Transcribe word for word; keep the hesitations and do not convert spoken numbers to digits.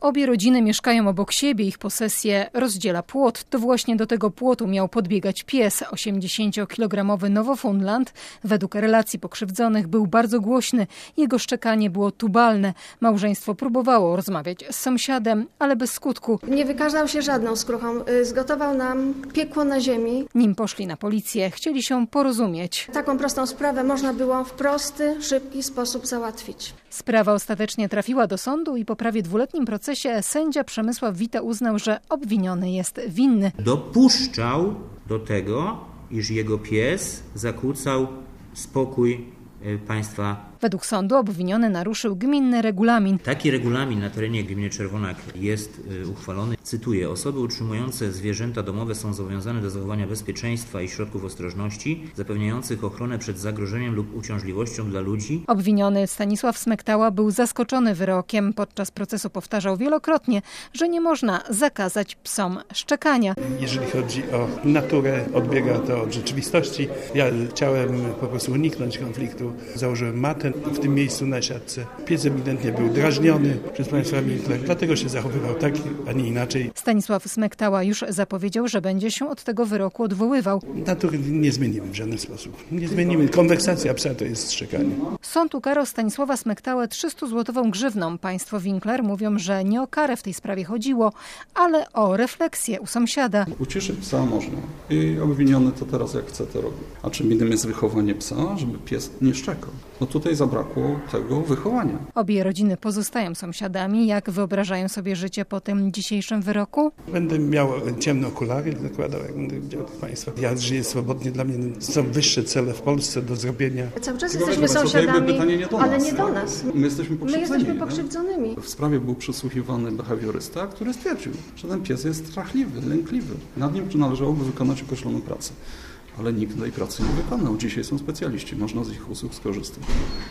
Obie rodziny mieszkają obok siebie, ich posesję rozdziela płot. To właśnie do tego płotu miał podbiegać pies. osiemdziesięciokilogramowy Nowofundland, według relacji pokrzywdzonych, był bardzo głośny. Jego szczekanie było tubalne. Małżeństwo próbowało rozmawiać z sąsiadem, ale bez skutku. Nie wykazał się żadną skruchą. Zgotował nam piekło na ziemi. Nim poszli na policję, chcieli się porozumieć. Taką prostą sprawę można było w prosty, szybki sposób załatwić. Sprawa ostatecznie trafiła do sądu i po prawie dwuletnim procesie sędzia Przemysław Wita uznał, że obwiniony jest winny. Dopuszczał do tego, iż jego pies zakłócał spokój państwa. Według sądu obwiniony naruszył gminny regulamin. Taki regulamin na terenie gminy Czerwonak jest uchwalony. Cytuję: osoby utrzymujące zwierzęta domowe są zobowiązane do zachowania bezpieczeństwa i środków ostrożności zapewniających ochronę przed zagrożeniem lub uciążliwością dla ludzi. Obwiniony Stanisław Smektała był zaskoczony wyrokiem. Podczas procesu powtarzał wielokrotnie, że nie można zakazać psom szczekania. Jeżeli chodzi o naturę, odbiega to od rzeczywistości. Ja chciałem po prostu uniknąć konfliktu. Założyłem matę w tym miejscu na siatce. Pies ewidentnie był drażniony przez państwa Winkler, dlatego się zachowywał tak, a nie inaczej. Stanisław Smektała już zapowiedział, że będzie się od tego wyroku odwoływał. Natury nie zmienimy w żaden sposób. Nie zmienimy. Konwersacja psa to jest szczekanie. Sąd ukarał Stanisława Smektałę trzystuzłotową grzywną. Państwo Winkler mówią, że nie o karę w tej sprawie chodziło, ale o refleksję u sąsiada. Uciszyć psa można i obwiniony to teraz jak chce to robi. A czym innym jest wychowanie psa, żeby pies nie szczekał. No tutaj zabrakło tego wychowania. Obie rodziny pozostają sąsiadami. Jak wyobrażają sobie życie po tym dzisiejszym wyroku? Będę miał ciemne okulary, zakładał, jak będę widział tych państwa. Ja żyję swobodnie, dla mnie są wyższe cele w Polsce do zrobienia. Cały czas jesteśmy sąsiadami, nie do nas, ale nie do nas. My jesteśmy pokrzywdzeni. My jesteśmy pokrzywdzonymi. W sprawie był przesłuchiwany behawiorysta, który stwierdził, że ten pies jest strachliwy, lękliwy. Nad nim należałoby wykonać określoną pracę. Ale nikt tej pracy nie wykonał. Dzisiaj są specjaliści, można z ich usług skorzystać.